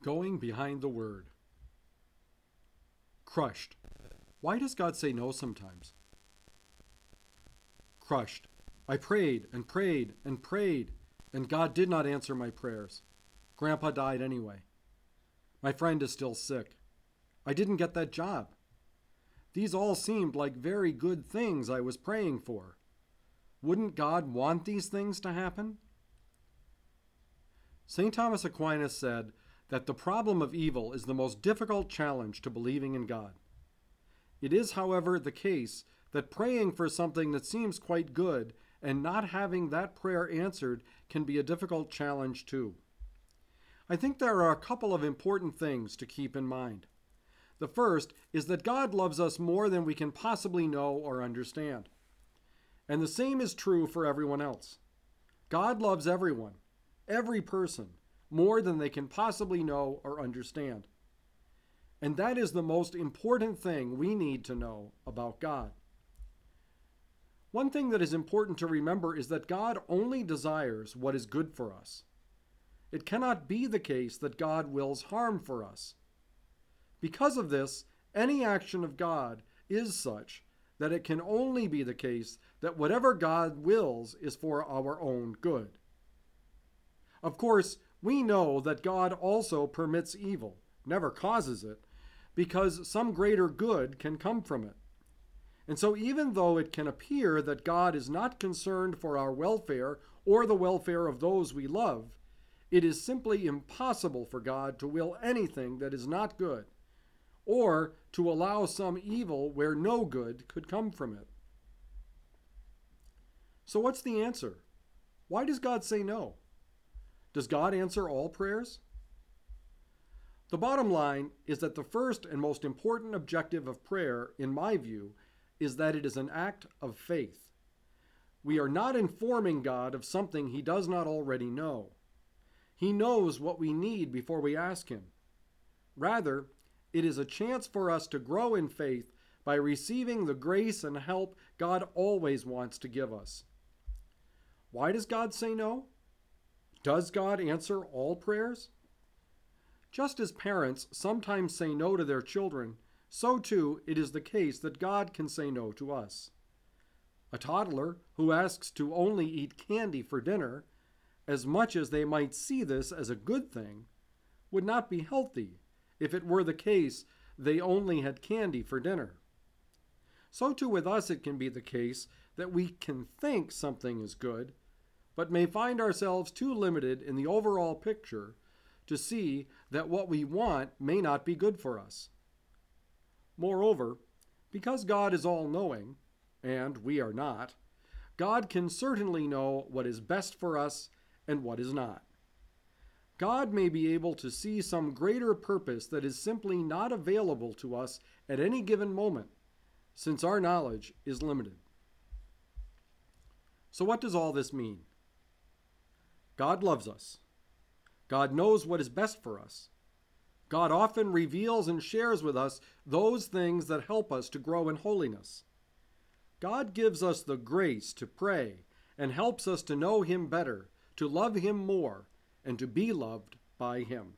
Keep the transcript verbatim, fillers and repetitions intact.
Going behind the word. Crushed. Why does God say no sometimes? Crushed. I prayed and prayed and prayed, and God did not answer my prayers. Grandpa died anyway. My friend is still sick. I didn't get that job. These all seemed like very good things I was praying for. Wouldn't God want these things to happen? Saint Thomas Aquinas said that the problem of evil is the most difficult challenge to believing in God. It is, however, the case that praying for something that seems quite good and not having that prayer answered can be a difficult challenge too. I think there are a couple of important things to keep in mind. The first is that God loves us more than we can possibly know or understand. And the same is true for everyone else. God loves everyone, every person, more than they can possibly know or understand. And that is the most important thing we need to know about God. One thing that is important to remember is that God only desires what is good for us. It cannot be the case that God wills harm for us. Because of this, any action of God is such that it can only be the case that whatever God wills is for our own good. Of course, we know that God also permits evil, never causes it, because some greater good can come from it. And so even though it can appear that God is not concerned for our welfare or the welfare of those we love, it is simply impossible for God to will anything that is not good, or to allow some evil where no good could come from it. So what's the answer? Why does God say no? Does God answer all prayers? The bottom line is that the first and most important objective of prayer, in my view, is that it is an act of faith. We are not informing God of something he does not already know. He knows what we need before we ask him. Rather, it is a chance for us to grow in faith by receiving the grace and help God always wants to give us. Why does God say no? Does God answer all prayers? Just as parents sometimes say no to their children, so too it is the case that God can say no to us. A toddler who asks to only eat candy for dinner, as much as they might see this as a good thing, would not be healthy if it were the case they only had candy for dinner. So too with us it can be the case that we can think something is good, but may find ourselves too limited in the overall picture to see that what we want may not be good for us. Moreover, because God is all-knowing, and we are not, God can certainly know what is best for us and what is not. God may be able to see some greater purpose that is simply not available to us at any given moment, since our knowledge is limited. So what does all this mean? God loves us. God knows what is best for us. God often reveals and shares with us those things that help us to grow in holiness. God gives us the grace to pray and helps us to know him better, to love him more, and to be loved by him.